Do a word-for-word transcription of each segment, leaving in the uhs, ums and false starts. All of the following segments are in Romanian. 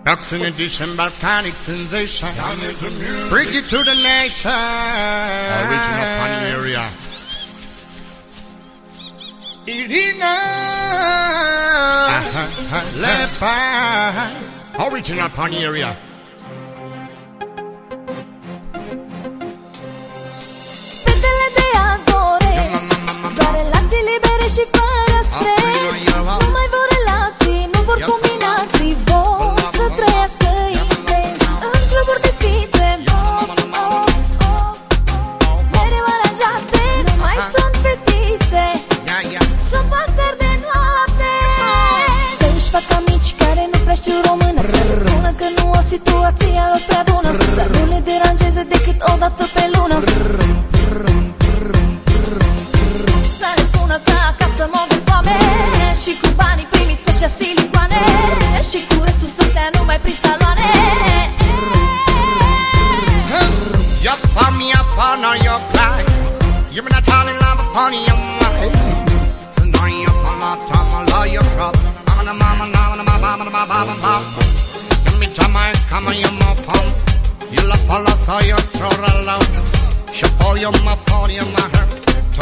Boxing edition, Balkanic sensation. Bring it to the nation. Original funny area. Irina Lepa. Original funny area. Fetele de azi doresc doar relații libere și fără stres. Nu mai vor relații, nu vor combinații, vor să trăiască intens în cluburi de fițe. Mereu aranjate, nu mai sunt fetițe, sunt pasări de noapte. Să-și facă amici care nu prea știu română, să le spună că nu o situație lor prea bună, să nu le deranjeze decât o dată pe lună. Să le spună că acasă mor de foame și cu banii primiți să-și ia silicoane și cu restul să stea numai prin saloane. Your fun, your fun, or your cry. You're not telling love upon your mind. So now you're fun, not time, I love your problem. Mama, mama, mama, mama, mama, mama, mama, mama. Give me time, I come on your mouth phone. You love follow, so you throw it alone. She pull your mouth phone, your mouth hurt.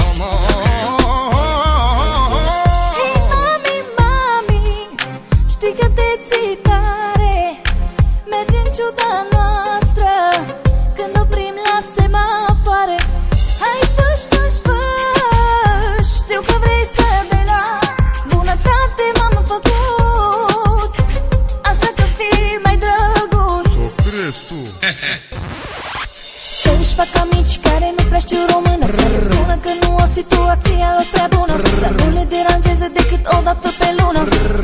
Hei, mami, mami, știi că te ții tare. Mergi în ciuda noastră când oprim la semafoare. Hai, fă-și, fă-și, fă-și. Știu că vrei să de la bunătate m-am făcut, așa că fii mai drăguț. S-o crezi tu. Să-și fac amici care nu prea știu română, să le spună că nu o situație lor prea bună, să nu le deranjeze decât o dată pe lună.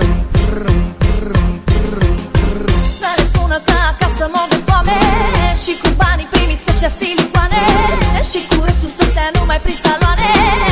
Să le spună că acasă mor de foame și cu banii primiți să-și ia silicoane și cu restul să stea numai prin saloane.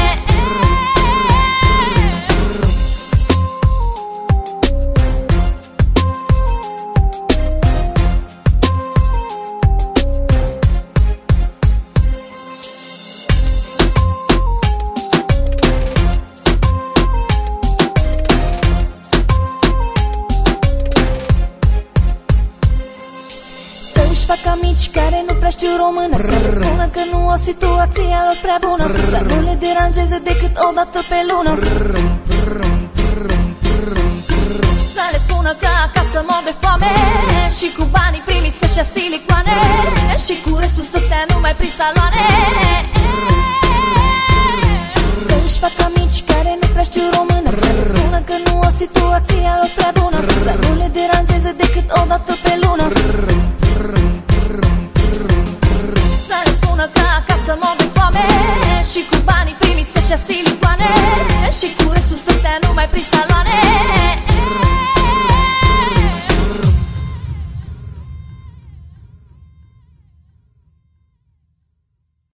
Să-și fac amici care nu prea știu română, să le spună că nu o situație lor prea bună, să nu le deranjeze decât o dată pe lună. Să le spună că acasă mor de foame și cu banii primiți să-și ia silicoane și cu restul să stea numai prin saloane. Să-și fac amici care nu prea știu română, să le spună că nu o situație lor prea bună, să nu le deranjeze decât o dată pe lună. Să le spună că acasă mor de foame și cu banii primiți să-și ia silicoane și cu restul să stea numai prin saloane.